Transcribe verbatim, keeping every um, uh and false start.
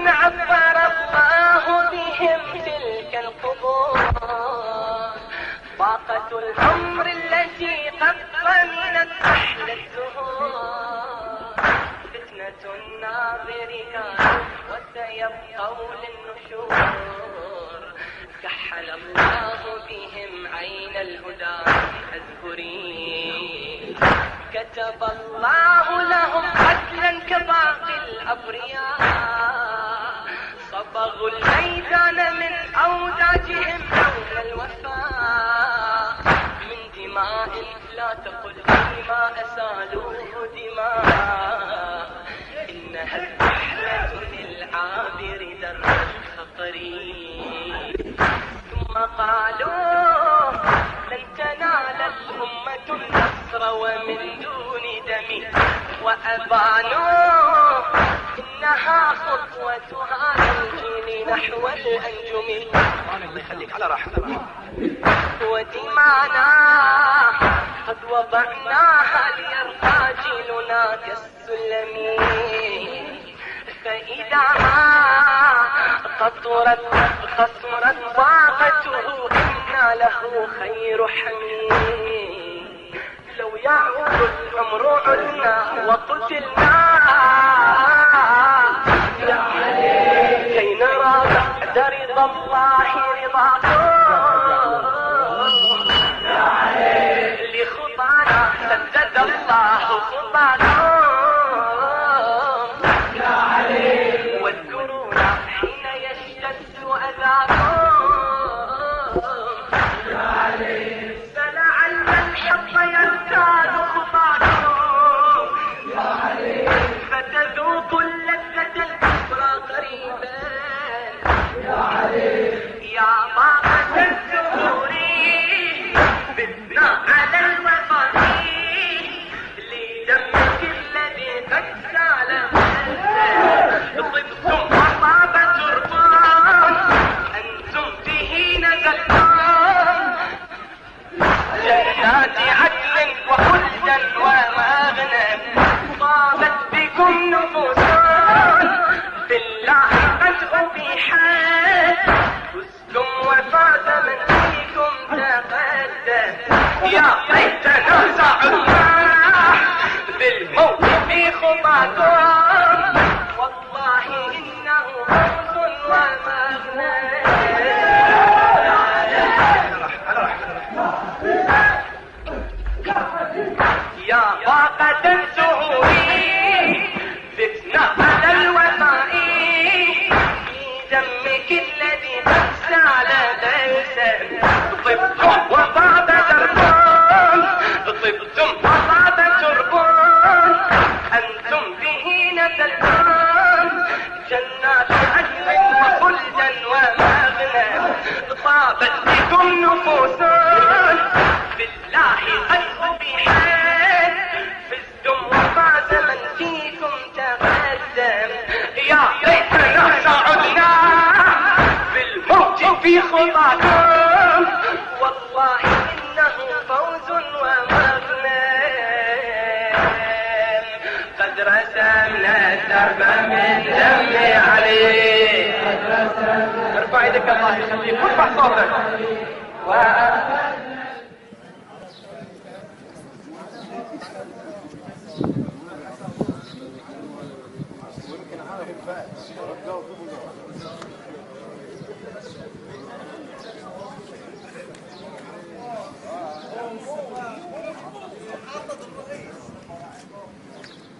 عبر الله بهم تلك القبور، طاقة العمر التي قد ضمنت أحلى الزهور، فتنة الناظر كانوا وسيبقوا للنشور، كحل الله بهم عين الهدى أذكرين، كتب الله لهم قتلا كباقي الأبرياء، صبغوا الميدان من أوداجهم يوم الوفاء، من دماء لا تقل ما أسالوه دماء، إنها الرحلة للعابر در الخطرين، ثم قالوا لن تنال الأمة النصر ومن دون دم، وأبانوا إنها خطوة هذا الجيل نحو الأنجم، الله يخليك على راحتك، ودمانا قد وضعناها ليرقى جيلنا كالسلم، فإذا ما قطرت قصرت طاقته إنا له خير حميم، لو يعود العمر عدنا وقتلنا كي نرى بعد رضا الله رضاكم، لخطانا سدد الله خطاكم، واذكرونا حين يشتد أذاكم، فلعل الحق يزداد خطاكم، فتذوقوا اللذة الكبرى قريبا، يا طاقة الزهور بدنا على الوطن، لدمك الذي قد سال طبتم وطاب تربان، أنتم به نزلتم جنات عدن وخلدا ومغنى، طابت بكم نفوس بالله قد أبيحت، فزتم وفاز من فيكم تقدم، يا ليتنا سعدنا بالموت في خطاكم، والله إنه فوز ومغنى، يا طاقة الزهور فتنا على الوفاء، في دمك الذي قد سال درسا، طبتم وطاب دربان، طبتم وطاب تربان، أنتم به نزلتم جنات عدن وخلدا ومغنى، طابت بكم نفوس بالله قد أبيحت، فزتم وفاز من فيكم تقدم، يا ليتنا سعدنا بالموت في خطاكم، والله إنه فوز ومغنم، قد رسمنا الدرب من دم عليه، ارفع يدك الله يخليك وارفع صوتك،